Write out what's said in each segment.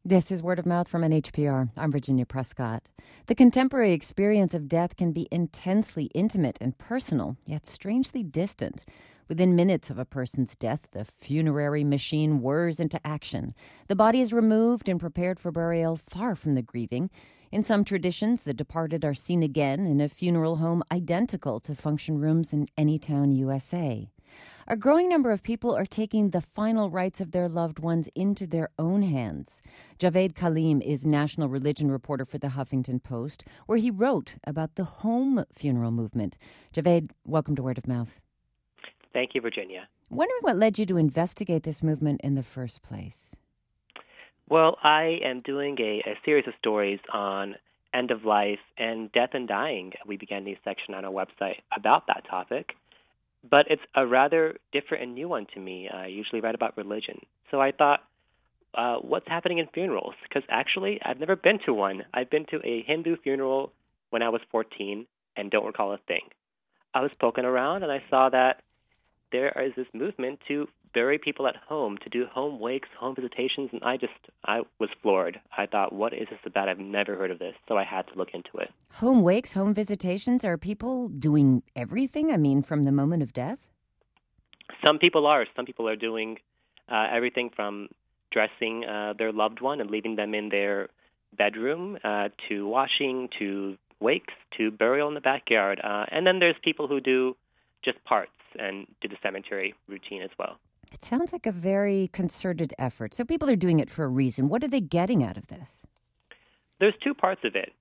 This is Word of Mouth from NHPR. I'm Virginia Prescott. The contemporary experience of death can be intensely intimate and personal, yet strangely distant. Within minutes of a person's death, the funerary machine whirs into action. The body is removed and prepared for burial far from the grieving. In some traditions, the departed are seen again in a funeral home identical to function rooms in any town, USA. A growing number of people are taking the final rites of their loved ones into their own hands. Javed Kaleem is national religion reporter for the Huffington Post, where he wrote about the home funeral movement. Javed, welcome to Word of Mouth. Thank you, Virginia. Wondering what led you to investigate this movement in the first place? Well, I am doing a series of stories on end of life and death and dying. We began a new section on our website about that topic. But it's a rather different and new one to me. I usually write about religion. So I thought, what's happening in funerals? Because actually, I've never been to one. I've been to a Hindu funeral when I was 14 and don't recall a thing. I was poking around and I saw that there is this movement to bury people at home, to do home wakes, home visitations, and I was floored. I thought, what is this about? I've never heard of this, so I had to look into it. Home wakes, home visitations, are people doing everything? I mean, from the moment of death? Some people are. Some people are doing everything from dressing their loved one and leaving them in their bedroom, to washing, to wakes, to burial in the backyard. And then there's people who do just parts and do the cemetery routine as well. It sounds like a very concerted effort. So people are doing it for a reason. What are they getting out of this? There's two parts of it.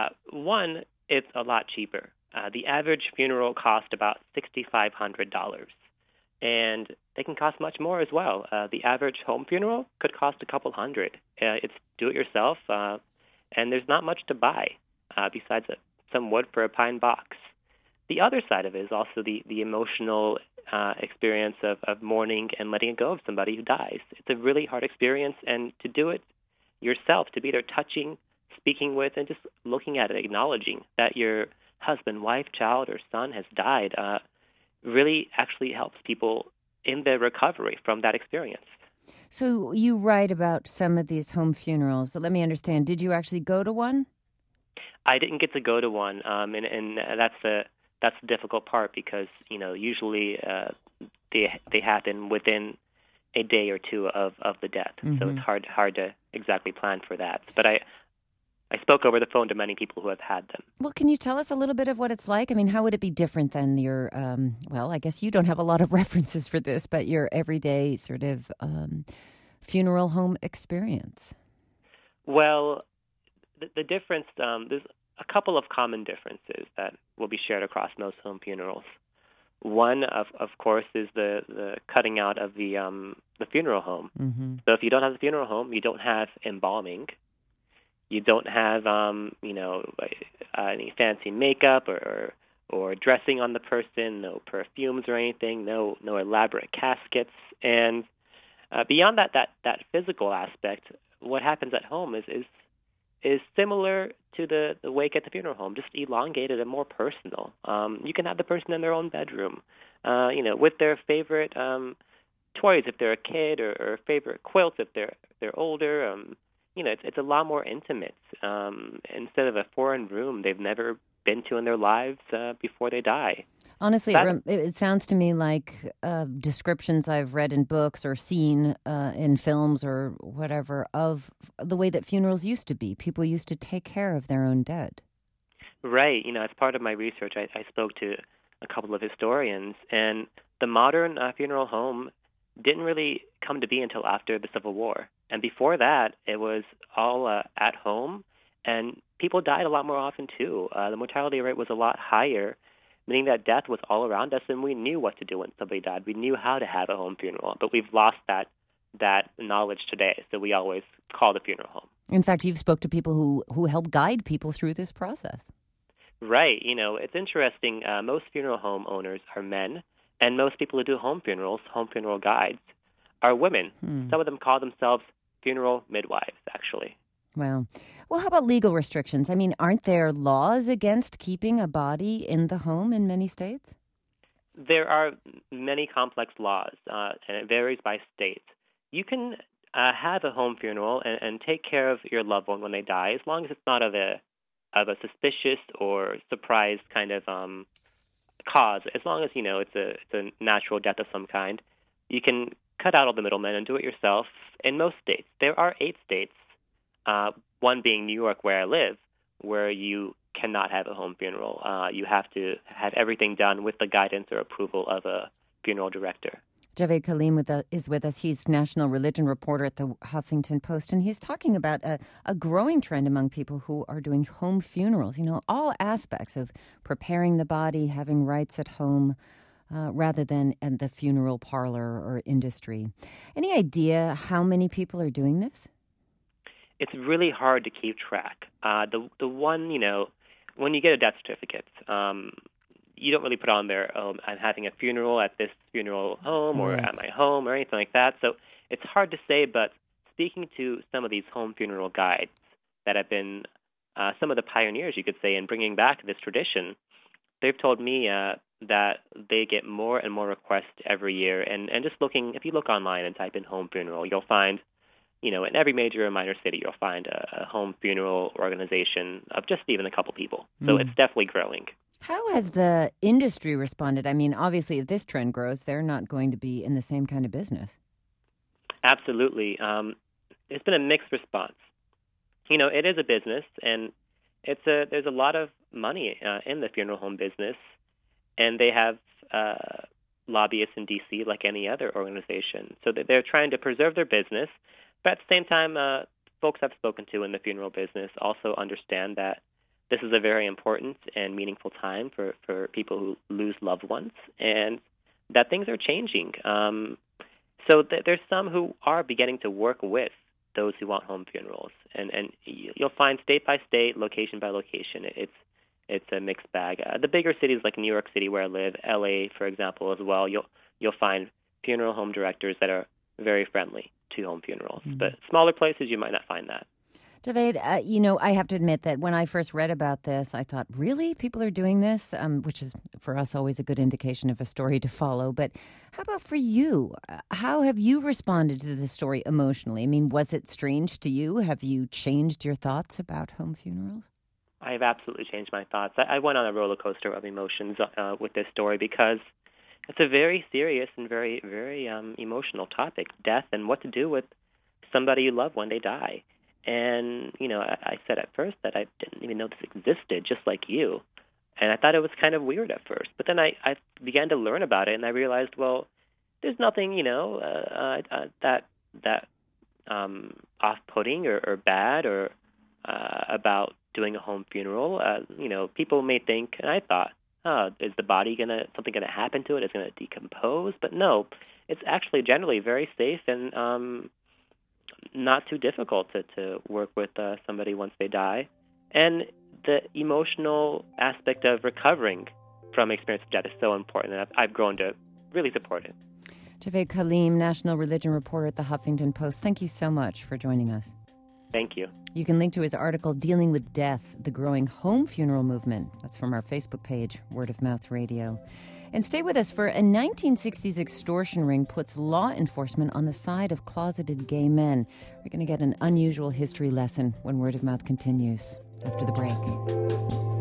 One, it's a lot cheaper. The average funeral costs about $6,500, and they can cost much more as well. The average home funeral could cost a couple hundred. It's do-it-yourself, and there's not much to buy besides some wood for a pine box. The other side of it is also the emotional experience of mourning and letting go of somebody who dies. It's a really hard experience, and to do it yourself, to be there touching, speaking with, and just looking at it, acknowledging that your husband, wife, child, or son has died, really actually helps people in their recovery from that experience. So you write about some of these home funerals. So let me understand, did you actually go to one? I didn't get to go to one, and that's the difficult part because, usually they happen within a day or two of the death. Mm-hmm. So it's hard to exactly plan for that. But I spoke over the phone to many people who have had them. Well, can you tell us a little bit of what it's like? I mean, how would it be different than your, I guess you don't have a lot of references for this, but your everyday sort of funeral home experience? Well, the difference, there's a couple of common differences that will be shared across most home funerals. One, of course, is the cutting out of the funeral home. Mm-hmm. So if you don't have the funeral home, you don't have embalming. You don't have, any fancy makeup or dressing on the person, no perfumes or anything, no elaborate caskets. And beyond that physical aspect, what happens at home is similar to the wake at the funeral home, just elongated and more personal. You can have the person in their own bedroom, with their favorite toys if they're a kid, or favorite quilts if they're older. It's a lot more intimate. Instead of a foreign room they've never been to in their lives before they die. Honestly, it sounds to me like descriptions I've read in books or seen in films or whatever of the way that funerals used to be. People used to take care of their own dead. Right. As part of my research, I spoke to a couple of historians, and the modern funeral home didn't really come to be until after the Civil War. And before that, it was all at home, and people died a lot more often, too. The mortality rate was a lot higher, meaning that death was all around us, and we knew what to do when somebody died. We knew how to have a home funeral, but we've lost that knowledge today, so we always call the funeral home. In fact, you've spoke to people who help guide people through this process. Right. It's interesting. Most funeral home owners are men, and most people who do home funeral guides, are women. Some of them call themselves funeral midwives, actually. Wow. Well, how about legal restrictions? I mean, aren't there laws against keeping a body in the home in many states? There are many complex laws, and it varies by state. You can have a home funeral and take care of your loved one when they die, as long as it's not of a suspicious or surprise kind of cause. As long as it's a natural death of some kind, you can cut out all the middlemen and do it yourself. In most states, there are 8 states, one being New York, where I live, where you cannot have a home funeral. You have to have everything done with the guidance or approval of a funeral director. Javed Kaleem is with us. He's national religion reporter at the Huffington Post, and he's talking about a growing trend among people who are doing home funerals. All aspects of preparing the body, having rites at home, rather than in the funeral parlor or industry. Any idea how many people are doing this? It's really hard to keep track. The one, when you get a death certificate, you don't really put on there, I'm having a funeral at this funeral home or at my home or anything like that. So it's hard to say, but speaking to some of these home funeral guides that have been some of the pioneers, you could say, in bringing back this tradition, they've told me that they get more and more requests every year. And just if you look online and type in home funeral, you'll find, in every major or minor city, you'll find a home funeral organization of just even a couple people. So it's definitely growing. How has the industry responded? I mean, obviously, if this trend grows, they're not going to be in the same kind of business. Absolutely. It's been a mixed response. It is a business, and there's a lot of money in the funeral home business, and they have lobbyists in D.C. like any other organization. So they're trying to preserve their business, but at the same time, folks I've spoken to in the funeral business also understand that this is a very important and meaningful time for people who lose loved ones, and that things are changing. So there's some who are beginning to work with those who want home funerals, and you'll find state by state, location by location, it's a mixed bag. The bigger cities like New York City, where I live, L.A., for example, as well, you'll find funeral home directors that are very friendly to home funerals. But smaller places, you might not find that. Javed, I have to admit that when I first read about this, I thought, really? People are doing this? Which is, for us, always a good indication of a story to follow. But how about for you? How have you responded to this story emotionally? I mean, was it strange to you? Have you changed your thoughts about home funerals? I have absolutely changed my thoughts. I went on a roller coaster of emotions with this story because it's a very serious and very, very emotional topic, death and what to do with somebody you love when they die. And, I said at first that I didn't even know this existed, just like you. And I thought it was kind of weird at first. But then I began to learn about it, and I realized, well, there's nothing, that off-putting or bad or about doing a home funeral. People may think, and I thought, is the body something going to happen to it? Is it going to decompose? But no, it's actually generally very safe and not too difficult to work with somebody once they die. And the emotional aspect of recovering from experience of death is so important, and I've grown to really support it. Javed Kaleem, national religion reporter at the Huffington Post, thank you so much for joining us. Thank you. You can link to his article, Dealing with Death, the Growing Home Funeral Movement. That's from our Facebook page, Word of Mouth Radio. And stay with us, for a 1960s extortion ring puts law enforcement on the side of closeted gay men. We're going to get an unusual history lesson when Word of Mouth continues after the break.